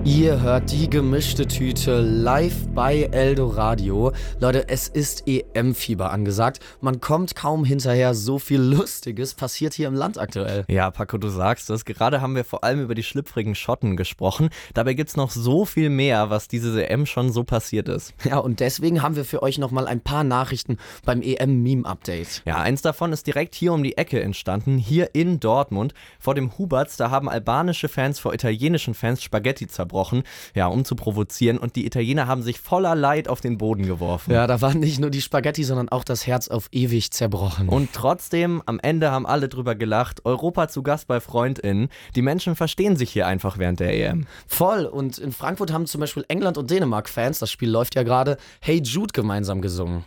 Ihr hört die gemischte Tüte live bei Eldoradio. Leute, es ist EM-Fieber angesagt. Man kommt kaum hinterher, so viel Lustiges passiert hier im Land aktuell. Ja, Paco, du sagst es. Gerade haben wir vor allem über die schlüpfrigen Schotten gesprochen. Dabei gibt's noch so viel mehr, was diese EM schon so passiert ist. Ja, und deswegen haben wir für euch nochmal ein paar Nachrichten beim EM-Meme-Update. Ja, eins davon ist direkt hier um die Ecke entstanden, hier in Dortmund. Vor dem Huberts, da haben albanische Fans vor italienischen Fans Spaghetti zerbrochen, ja, um zu provozieren. Und die Italiener haben sich voller Leid auf den Boden geworfen. Ja, da waren nicht nur die Spaghetti, sondern auch das Herz auf ewig zerbrochen. Und trotzdem, am Ende haben alle drüber gelacht. Europa zu Gast bei FreundInnen. Die Menschen verstehen sich hier einfach während der EM. Voll. Und in Frankfurt haben zum Beispiel England- und Dänemark-Fans, das Spiel läuft ja gerade, Hey Jude gemeinsam gesungen.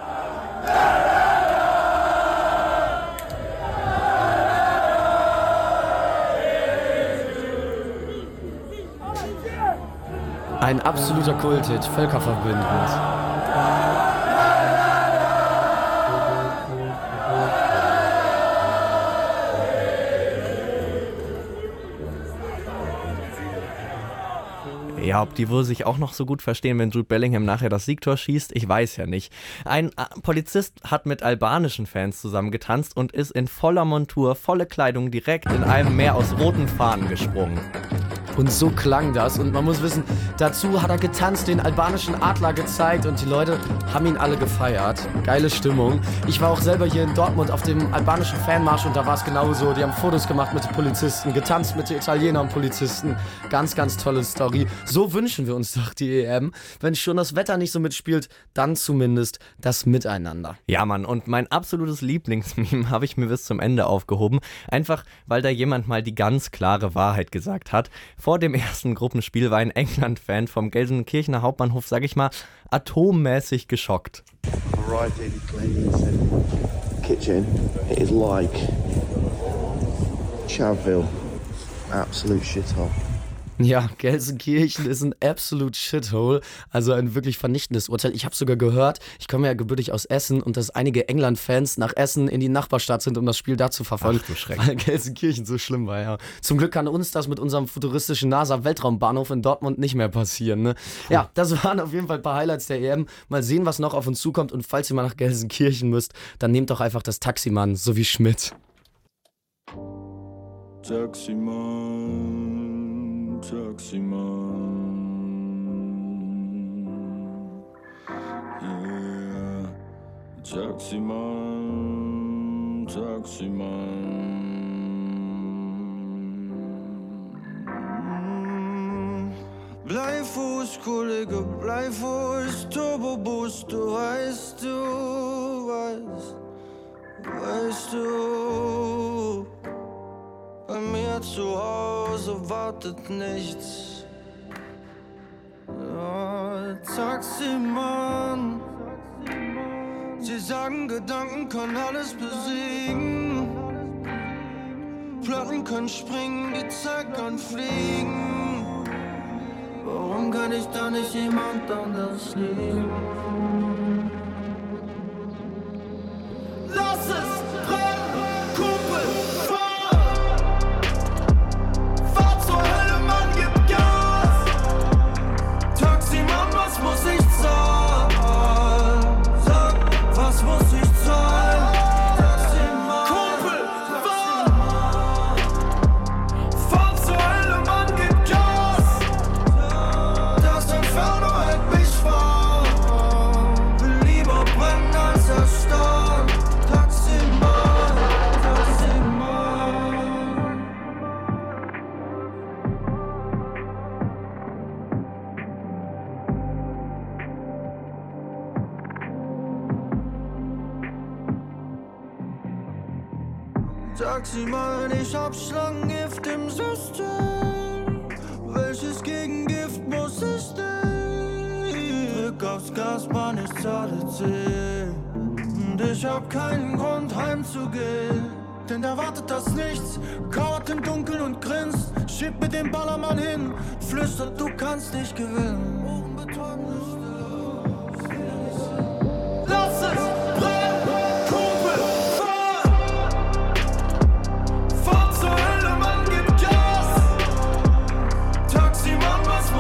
Ein absoluter Kulthit, völkerverbindend. Ja, ob die wohl sich auch noch so gut verstehen, wenn Jude Bellingham nachher das Siegtor schießt, ich weiß ja nicht. Ein Polizist hat mit albanischen Fans zusammen getanzt und ist in voller Montur, volle Kleidung direkt in einem Meer aus roten Fahnen gesprungen. Und so klang das. Und man muss wissen, dazu hat er getanzt, den albanischen Adler gezeigt und die Leute haben ihn alle gefeiert. Geile Stimmung. Ich war auch selber hier in Dortmund auf dem albanischen Fanmarsch und da war es genauso. Die haben Fotos gemacht mit den Polizisten, getanzt mit den Italienern und Polizisten. Ganz, ganz tolle Story. So wünschen wir uns doch die EM. Wenn schon das Wetter nicht so mitspielt, dann zumindest das Miteinander. Ja, Mann, und mein absolutes Lieblingsmeme habe ich mir bis zum Ende aufgehoben. Einfach, weil da jemand mal die ganz klare Wahrheit gesagt hat. Vor dem ersten Gruppenspiel war ein England-Fan vom Gelsenkirchener Hauptbahnhof, sag ich mal, atommäßig geschockt. Arrived in Clean's kitchen. It is like Chaville. Absolute shithole. Ja, Gelsenkirchen ist ein absolute Shithole, also ein wirklich vernichtendes Urteil. Ich habe sogar gehört, ich komme ja gebürtig aus Essen und dass einige England-Fans nach Essen in die Nachbarstadt sind, um das Spiel da zu verfolgen, Ach, du Schreck. weil Gelsenkirchen so schlimm war, ja. Zum Glück kann uns das mit unserem futuristischen NASA-Weltraumbahnhof in Dortmund nicht mehr passieren, ne? Ja, das waren auf jeden Fall ein paar Highlights der EM. Mal sehen, was noch auf uns zukommt und falls ihr mal nach Gelsenkirchen müsst, dann nehmt doch einfach das Taximann, so wie Schmidt. Taximan, yeah. Taximan, Bleifuß, Kollege, Bleifuß, Turboboost, du weißt, bei mir zu Hause wartet nichts. Ja, Taximann, sie sagen, Gedanken können alles besiegen. Platten können springen, die Zeit kann fliegen. Warum kann ich da nicht jemand anders lieben? Lass es brennen, Kumpel, fahr! Fahr zur Hölle, Mann, gib Gas! Taximann, was muss ich zahlen? Sag, was muss ich zahlen? Taximann, Kumpel, fahr! Fahr zur Hölle, Mann, gib Gas! Das Inferno hält mich warm. Will lieber brennen als erstarren. Taximann, Taximann. Taximann, ich hab Schlangengift im System. Welches Gegengift muss ich nehmen? Drück aufs Gas, Mann, ich zahle 10. Und ich hab keinen Grund heimzugehen. Denn da wartet das Nichts, kauert im Dunkeln und grinst. Schiebt mit dem Ballermann hin, flüstert, du kannst nicht gewinnen. Lass es brennen, Kumpel, fahr! Fahr zur Hölle, Mann, gib Gas! Taximann, was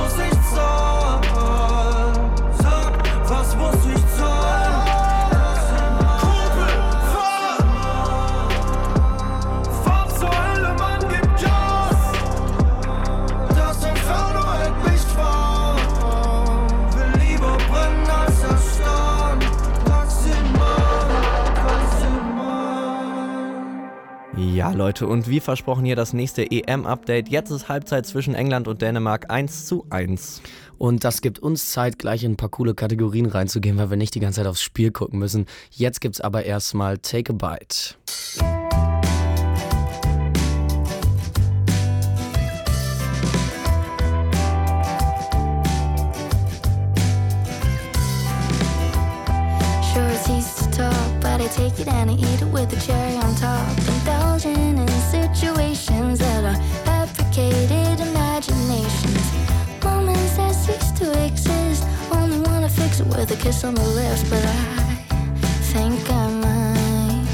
Ja, Leute, und wie versprochen hier das nächste EM-Update. Jetzt ist Halbzeit zwischen England und Dänemark 1:1. Und das gibt uns Zeit, gleich in ein paar coole Kategorien reinzugehen, weil wir nicht die ganze Zeit aufs Spiel gucken müssen. Jetzt gibt's aber erstmal Take a Bite. Sure, it's easy to talk, but I take it and I eat it with a cherry on top. Indulging in situations that are fabricated imaginations. Moments that cease to exist. Only wanna fix it with a kiss on the lips, but I think I might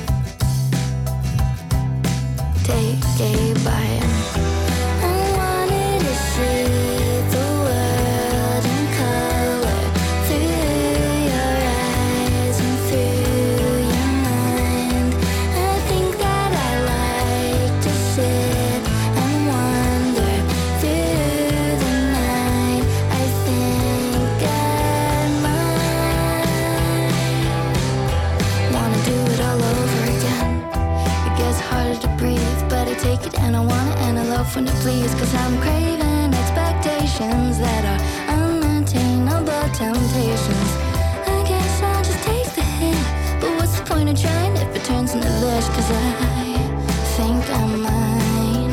take a bite. I wanted to see the world in color through your eyes and through your mind. I think that I like to sit and wander through the night. I think I might wanna do it all over again. It gets harder to breathe, but I take it and I want it and I love when it please. Cause I'm craving expectations that are unattainable temptations. I guess I'll just take the hit, but what's the point of trying if it turns into this? Cause I think I might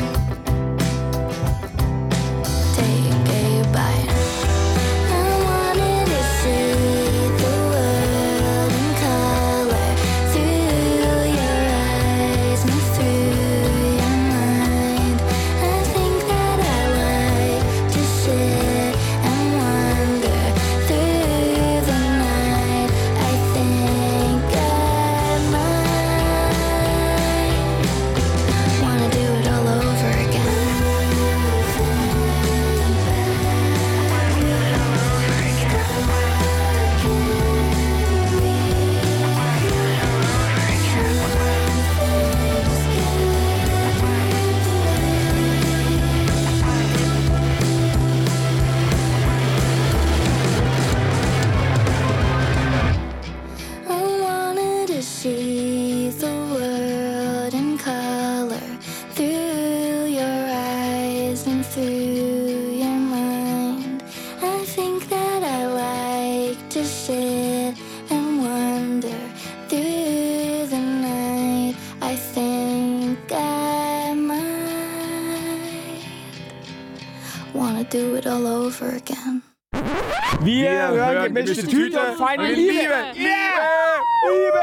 take a bite. I wanted to see the world in color through your eyes and through your mind. I think that I like to sit and wander through the night. I think I might wanna do it all over again. I wanted to see the world in color through your eyes and through your mind. I think that I like to sit and wander through the night. I think I might wanna do it all over again. Wir hören gemischte Tüte, feine Liebe. Liebe!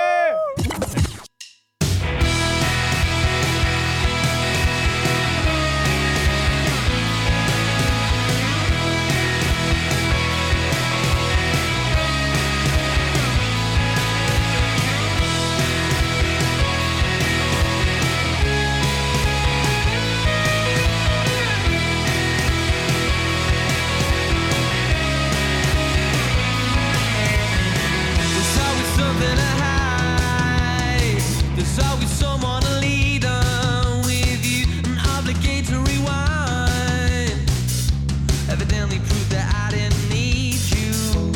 There's always something to hide. There's always someone to lead on with you and obligate to rewind. Evidently proved that I didn't need you.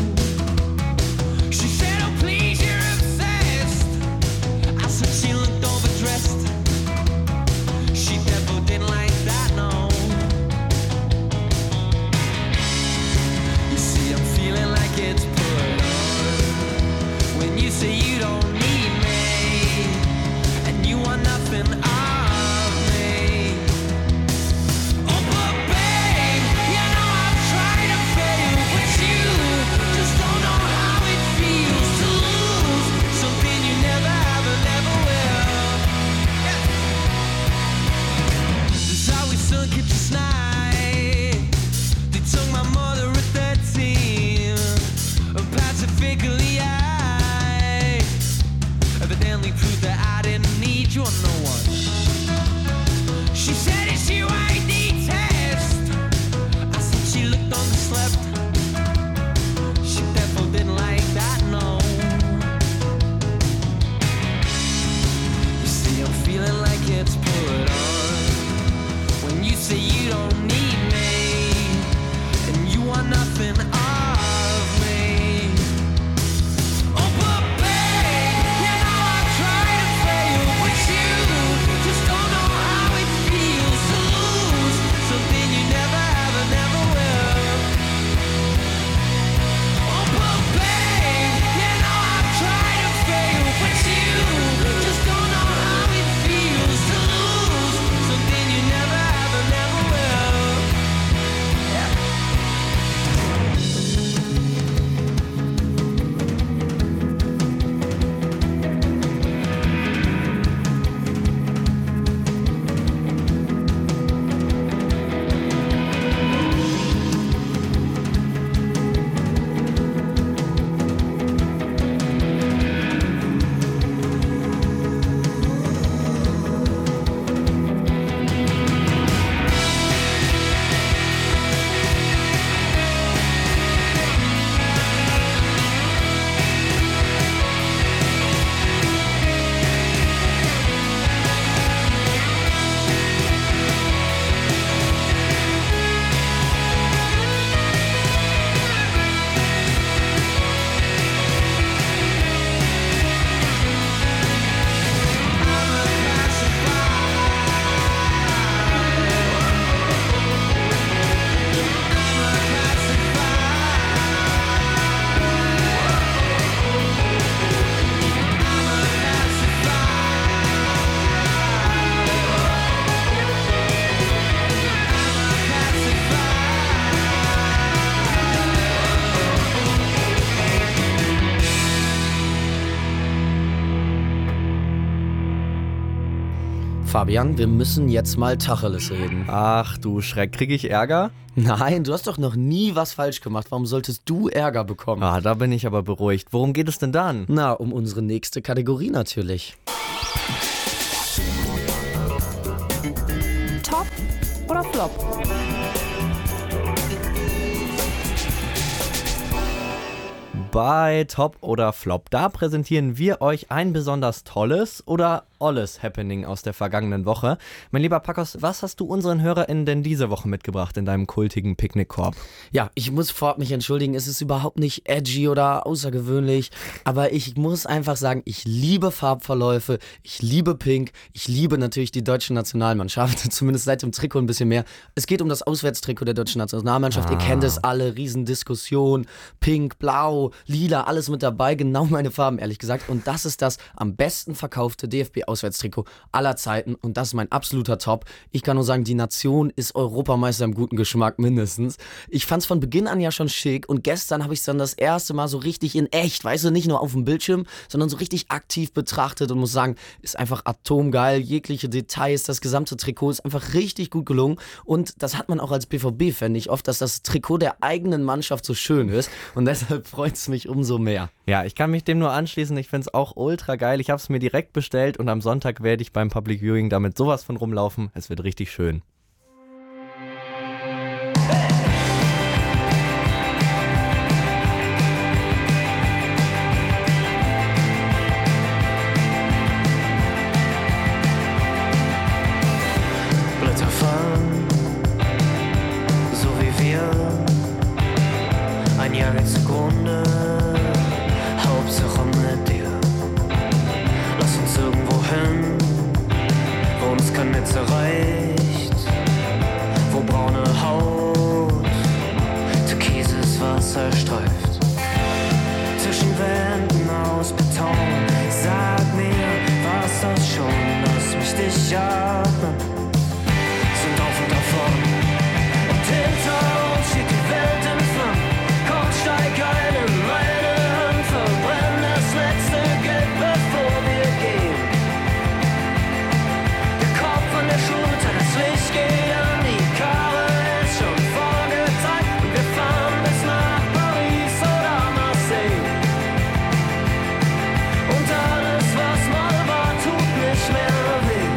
She said, "Oh please, you're obsessed." I said she looked overdressed. She definitely didn't like that, no. You see, I'm feeling like it's put on when you say you don't need me and you want nothing of me. Oh, but babe, you know I've tried to fail, but you just don't know how it feels to lose something you never have and never will. There's always some kid just night. They took my mother at 13. Pacifically, I evidently proved that I didn't need you or no one. She said, "Is you ID test?" I said she looked underslept. She definitely didn't like that, no. You see, I'm feeling like it's put on when you say you don't need me and you want nothing of me. Oh, but babe, you know I've tried to fail, but you just don't know Fabian, wir müssen jetzt mal Tacheles reden. Ach du Schreck, kriege ich Ärger? Nein, du hast doch noch nie was falsch gemacht. Warum solltest du Ärger bekommen? Ah, da bin ich aber beruhigt. Worum geht es denn dann? Na, um unsere nächste Kategorie natürlich. Top oder Flop? Bei Top oder Flop, da präsentieren wir euch ein besonders tolles oder olles Happening aus der vergangenen Woche. Mein lieber Pacos, was hast du unseren HörerInnen denn diese Woche mitgebracht in deinem kultigen Picknickkorb? Ja, ich muss vorab mich entschuldigen, es ist überhaupt nicht edgy oder außergewöhnlich, aber ich muss einfach sagen, ich liebe Farbverläufe, ich liebe Pink, ich liebe natürlich die deutsche Nationalmannschaft, zumindest seit dem Trikot ein bisschen mehr. Es geht um das Auswärtstrikot der deutschen Nationalmannschaft, Ihr kennt es alle, Riesendiskussion, Pink, Blau, Lila, alles mit dabei, genau meine Farben, ehrlich gesagt. Und das ist das am besten verkaufte DFB-Auswärtstrikot aller Zeiten und das ist mein absoluter Top. Ich kann nur sagen, die Nation ist Europameister im guten Geschmack mindestens. Ich fand es von Beginn an ja schon schick und gestern habe ich es dann das erste Mal so richtig in echt, weißt du, nicht nur auf dem Bildschirm, sondern so richtig aktiv betrachtet und muss sagen, ist einfach atomgeil, jegliche Details, das gesamte Trikot ist einfach richtig gut gelungen und das hat man auch als BVB-Fan nicht oft, dass das Trikot der eigenen Mannschaft so schön ist und deshalb freut es mich umso mehr. Ja, ich kann mich dem nur anschließen. Ich finde es auch ultra geil. Ich habe es mir direkt bestellt und am Sonntag werde ich beim Public Viewing damit sowas von rumlaufen. Es wird richtig schön. Blätter fallen, so wie wir. Ein Jahr geht zugrunde, Hauptsache mit dir. Lass uns irgendwo hin, wo uns kein Netz erreicht, wo braune Haut türkises Wasser streift. Zwischen Wänden aus Beton, sag mir, war's das schon, lass mich dich atmen, sind auf und davon. Und hinter uns steht die Welt in Flammen. Komm, steig ein in meine Hand, verbrenn das letzte Geld, bevor wir gehen. Der Kopf an der Schulter, das Licht geht an, die Karre ist schon vorgezeigt und wir fahren bis nach Paris oder Marseille. Und alles, was mal war, tut nicht mehr weh.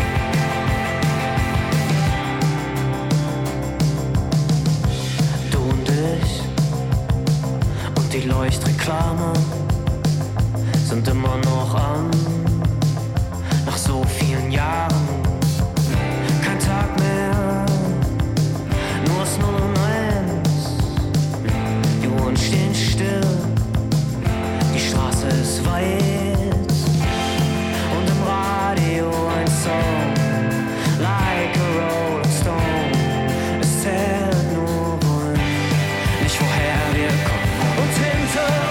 Du und ich und die Leuchtreklame sind immer noch an. Nach so vielen Jahren kein Tag mehr, nur das 0 und 1. Die Uhren stehen still, die Straße ist weit und im Radio ein Song, like a Rolling Stone. Es zählt nur wohin, nicht woher wir kommen. Und hinter